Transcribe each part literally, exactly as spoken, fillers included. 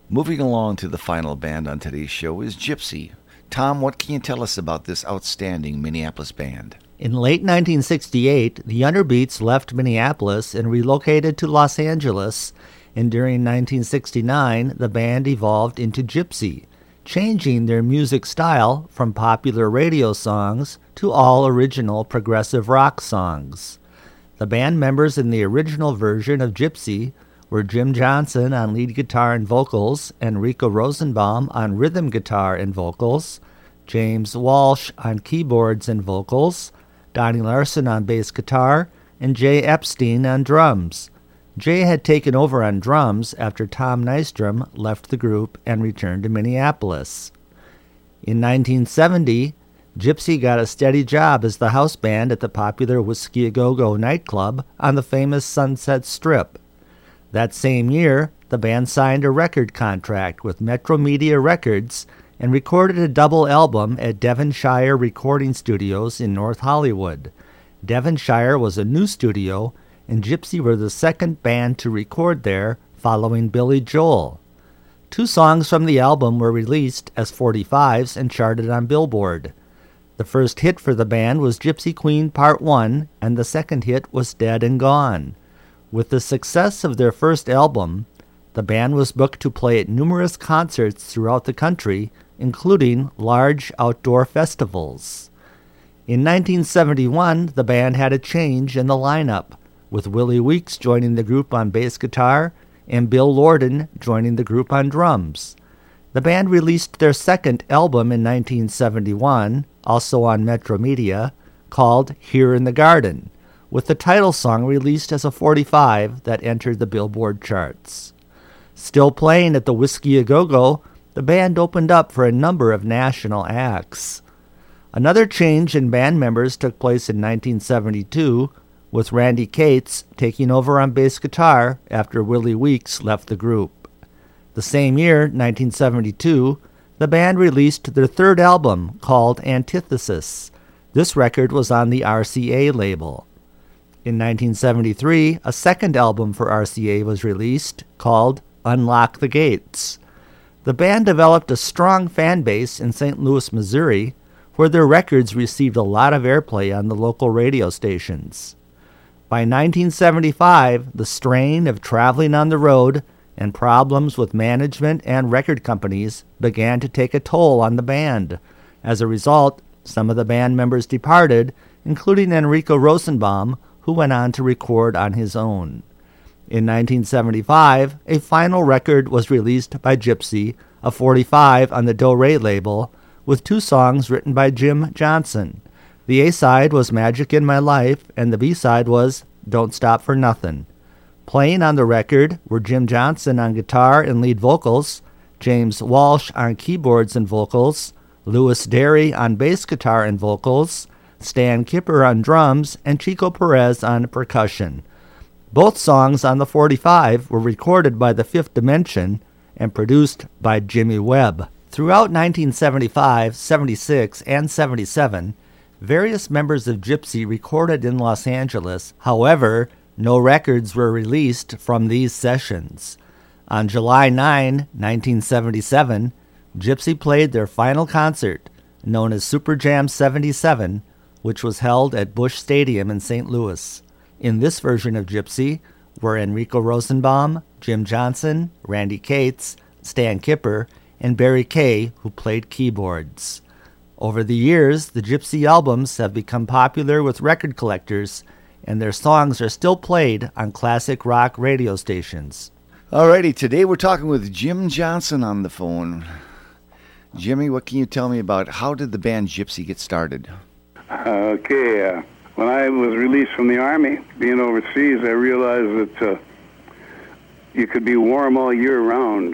Moving along to the final band on today's show is Gypsy. Tom, what can you tell us about this outstanding Minneapolis band? In late nineteen sixty-eight, the Underbeats left Minneapolis and relocated to Los Angeles, and during nineteen sixty-nine, the band evolved into Gypsy, changing their music style from popular radio songs to all original progressive rock songs. The band members in the original version of Gypsy were Jim Johnson on lead guitar and vocals, Enrico Rosenbaum on rhythm guitar and vocals, James Walsh on keyboards and vocals, Donnie Larson on bass guitar, and Jay Epstein on drums. Jay had taken over on drums after Tom Nystrom left the group and returned to Minneapolis. In nineteen seventy, Gypsy got a steady job as the house band at the popular Whiskey A Go Go nightclub on the famous Sunset Strip. That same year, the band signed a record contract with Metro Media Records and recorded a double album at Devonshire Recording Studios in North Hollywood. Devonshire was a new studio, and Gypsy were the second band to record there, following Billy Joel. Two songs from the album were released as forty-fives and charted on Billboard. The first hit for the band was Gypsy Queen Part one, and the second hit was Dead and Gone. With the success of their first album, the band was booked to play at numerous concerts throughout the country, including large outdoor festivals. In nineteen seventy-one, the band had a change in the lineup, with Willie Weeks joining the group on bass guitar and Bill Lorden joining the group on drums. The band released their second album in nineteen seventy-one, also on Metro Media, called Here in the Garden, with the title song released as a forty-five that entered the Billboard charts. Still playing at the Whiskey A Go Go, the band opened up for a number of national acts. Another change in band members took place in nineteen seventy-two, with Randy Cates taking over on bass guitar after Willie Weeks left the group. The same year, nineteen seventy-two, the band released their third album called Antithesis. This record was on the R C A label. In nineteen seventy-three, a second album for R C A was released called Unlock the Gates. The band developed a strong fan base in Saint Louis, Missouri, where their records received a lot of airplay on the local radio stations. By nineteen seventy-five, the strain of traveling on the road and problems with management and record companies began to take a toll on the band. As a result, some of the band members departed, including Enrico Rosenbaum, who went on to record on his own. In nineteen seventy-five, a final record was released by Gypsy, a forty-five on the Do Re label, with two songs written by Jim Johnson. The A-side was Magic in My Life, and the B-side was Don't Stop for Nothin'. Playing on the record were Jim Johnson on guitar and lead vocals, James Walsh on keyboards and vocals, Louis Derry on bass guitar and vocals, Stan Kipper on drums, and Chico Perez on percussion. Both songs on the forty-five were recorded by the Fifth Dimension and produced by Jimmy Webb. Throughout nineteen seventy-five, seventy-six, and seventy-seven, various members of Gypsy recorded in Los Angeles. However, no records were released from these sessions. On July ninth, nineteen seventy-seven, Gypsy played their final concert, known as Super Jam seventy-seven, which was held at Busch Stadium in Saint Louis. In this version of Gypsy were Enrico Rosenbaum, Jim Johnson, Randy Cates, Stan Kipper, and Barry Kay, who played keyboards. Over the years, the Gypsy albums have become popular with record collectors, and their songs are still played on classic rock radio stations. Alrighty, today we're talking with Jim Johnson on the phone. Jimmy, what can you tell me about how did the band Gypsy get started? Okay, uh, when I was released from the Army, being overseas, I realized that uh, you could be warm all year round.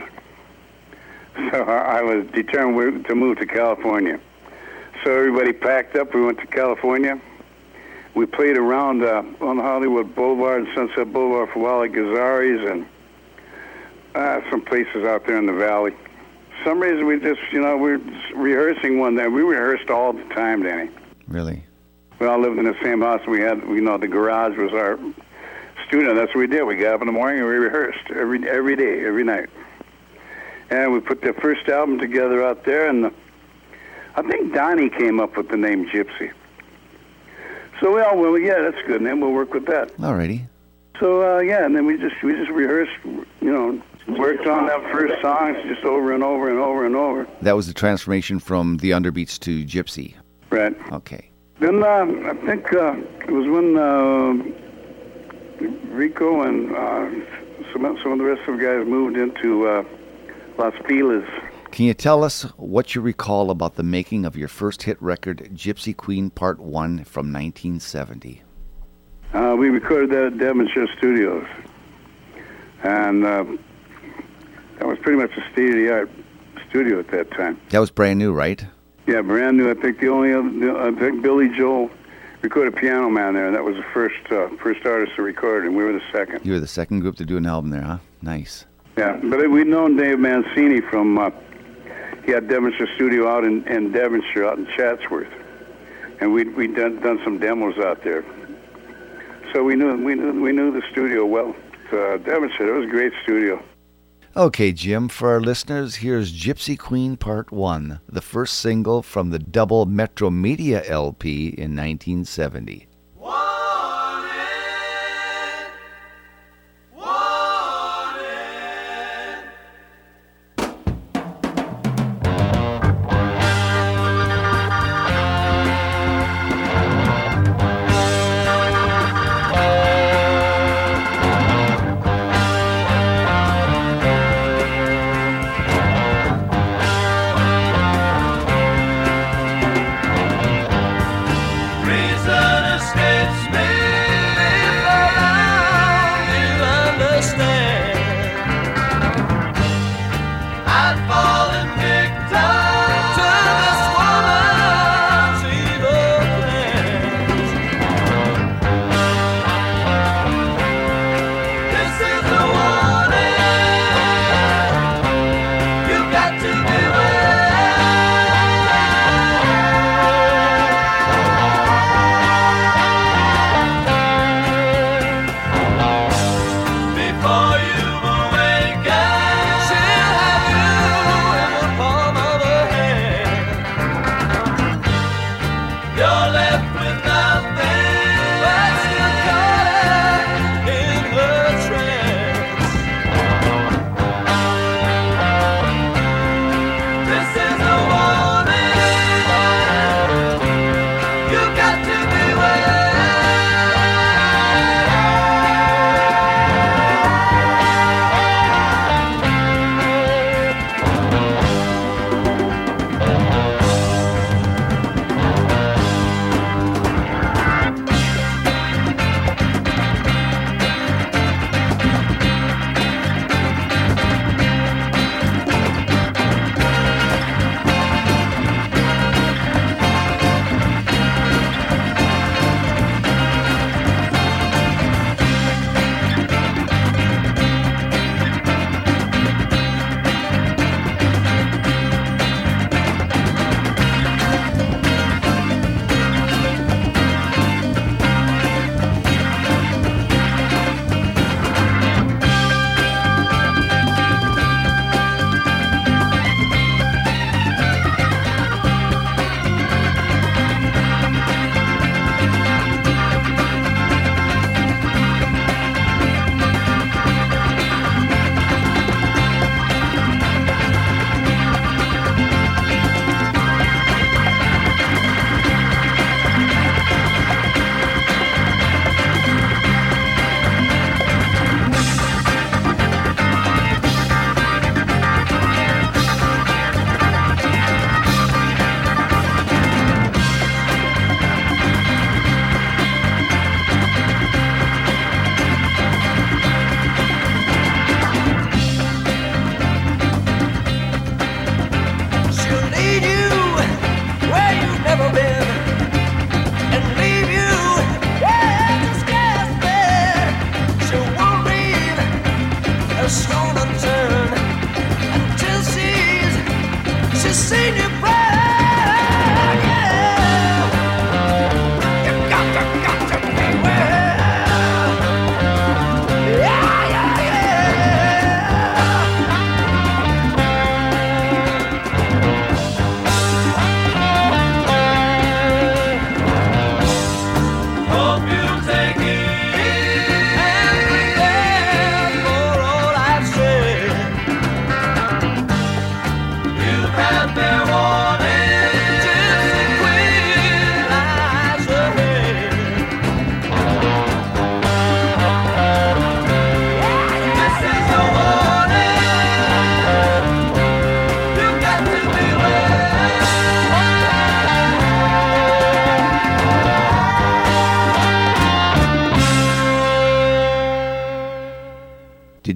So I was determined to move to California. So everybody packed up. We went to California. We played around uh, on Hollywood Boulevard and Sunset Boulevard for Wally Gazzari's and uh, some places out there in the valley. For some reason, we just, you know, we were rehearsing one day. We rehearsed all the time, Danny. Really? We all lived in the same house. We had, you know, the garage was our studio. That's what we did. We got up in the morning and we rehearsed every every day, every night. And we put their first album together out there, and the, I think Donnie came up with the name Gypsy. So we all went, well, yeah, that's a good name. We'll work with that. Alrighty. So uh, yeah, and then we just we just rehearsed, you know, worked on that first songs just over and over and over and over. That was the transformation from the Underbeats to Gypsy. Right. Okay. Then uh, I think uh, it was when uh, Rico and uh, some some of the rest of the guys moved into uh, Las Pilas. Can you tell us what you recall about the making of your first hit record, Gypsy Queen Part One, from nineteen seventy? Uh, we recorded that at Devonshire Studios, and uh, that was pretty much a state-of-the-art studio at that time. That was brand new, right? Yeah, brand new. I think the only other, I think Billy Joel recorded Piano Man there, and that was the first uh, first artist to record, and we were the second. You were the second group to do an album there, huh? Nice. Yeah, but we'd known Dave Mancini from, uh, he had Devonshire Studio out in, in Devonshire, out in Chatsworth, and we'd, we'd done, done some demos out there. So we knew we knew we knew the studio well. So, uh, Devonshire, it was a great studio. Okay, Jim, for our listeners, here's Gypsy Queen Part One, the first single from the double Metro Media L P in nineteen seventy.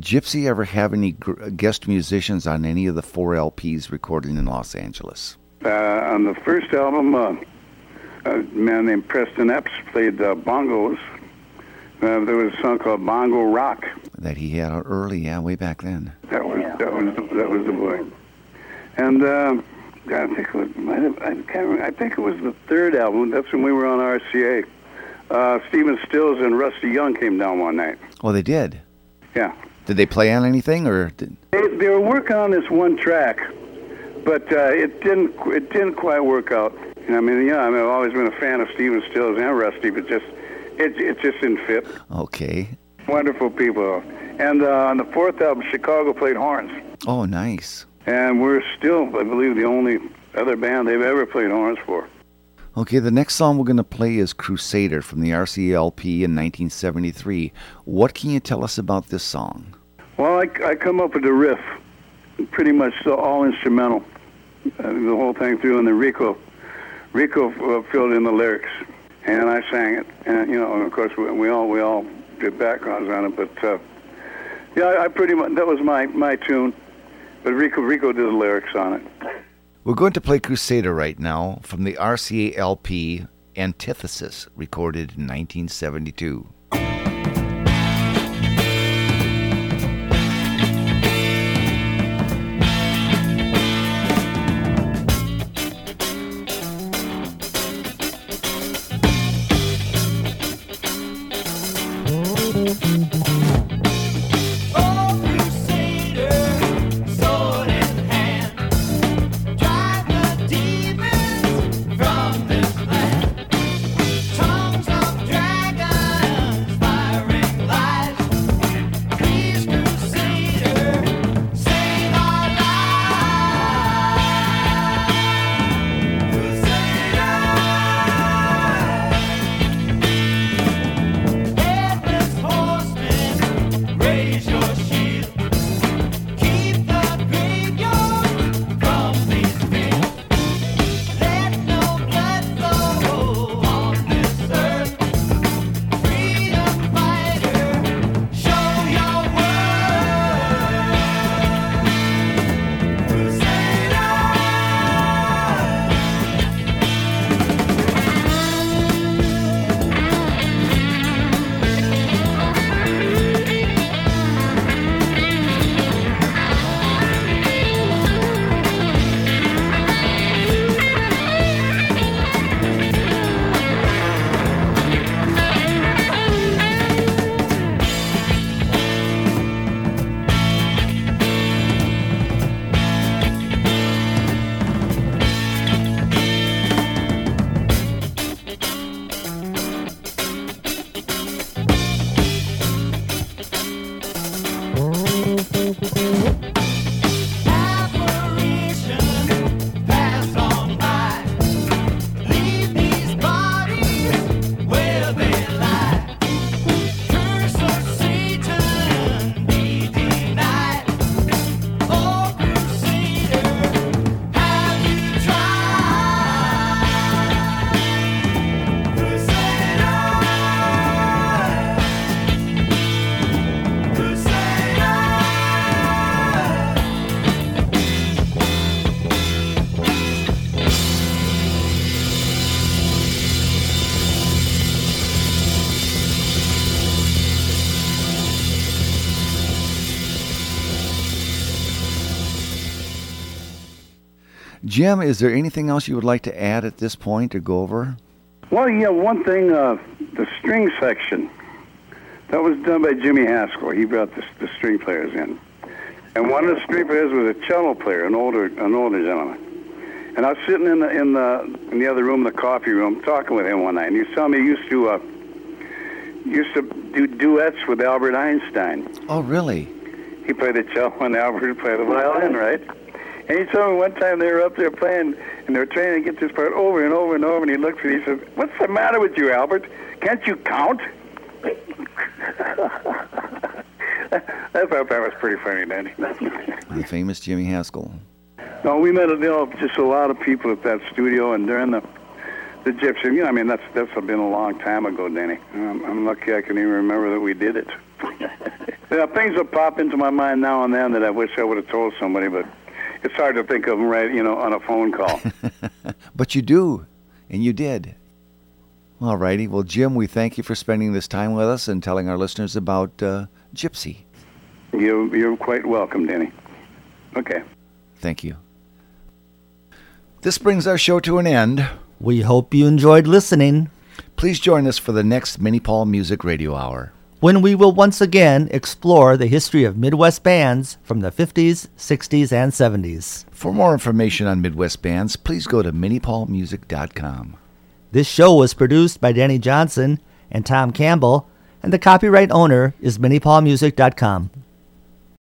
Gypsy ever have any gr- guest musicians on any of the four L Ps recorded in Los Angeles? Uh, on the first album, uh, a man named Preston Epps played uh, bongos. Uh, there was a song called Bongo Rock. That he had out early, yeah, way back then. That was that was the, that was the boy. And uh, I think it was might have, I can't remember, I think it was the third album. That's when we were on R C A. Uh, Stephen Stills and Rusty Young came down one night. Oh, they did? Yeah. Did they play on anything, or did... They, they were working on this one track, but uh, it didn't it didn't quite work out. I mean, yeah, I mean, I've always been a fan of Stephen Stills and Rusty, but just it it just didn't fit. Okay. Wonderful people. And uh, on the fourth album, Chicago played horns. Oh, nice. And we're still, I believe, the only other band they've ever played horns for. Okay, the next song we're going to play is Crusader from the R C A L P in nineteen seventy-three. What can you tell us about this song? Well, I, I come up with the riff, pretty much all instrumental, uh, the whole thing through, and then Rico, Rico uh, filled in the lyrics, and I sang it. And you know, and of course, we, we all we all did backgrounds on it, but uh, yeah, I, I pretty much that was my my tune, but Rico Rico did the lyrics on it. We're going to play Crusader right now from the R C A L P Antithesis, recorded in nineteen seventy-two. Jim, is there anything else you would like to add at this point or go over? Well, yeah, one thing, uh, the string section, that was done by Jimmy Haskell. He brought the, the string players in. And one of the string players was a cello player, an older an older gentleman. And I was sitting in the in the in the other room, the coffee room, talking with him one night, and he was telling me he used to uh, used to do duets with Albert Einstein. Oh, really? He played the cello and Albert would play the violin, right? And he told me one time they were up there playing, and they were trying to get this part over and over and over, and he looked at me and he said, "What's the matter with you, Albert? Can't you count?" I thought that was pretty funny, Danny. The famous Jimmy Haskell. No, we met, you know, just a lot of people at that studio, and during the the Gypsy, you know, I mean, that's that's been a long time ago, Danny. Um, I'm lucky I can even remember that we did it. Yeah, things that pop into my mind now and then that I wish I would have told somebody, but it's hard to think of them right, you know, on a phone call. But you do, and you did. All righty. Well, Jim, we thank you for spending this time with us and telling our listeners about uh, Gypsy. You, you're quite welcome, Danny. Okay. Thank you. This brings our show to an end. We hope you enjoyed listening. Please join us for the next Mini Paul Music Radio Hour, when we will once again explore the history of Midwest bands from the fifties, sixties, and seventies. For more information on Midwest bands, please go to mini paul music dot com. This show was produced by Danny Johnson and Tom Campbell, and the copyright owner is mini paul music dot com.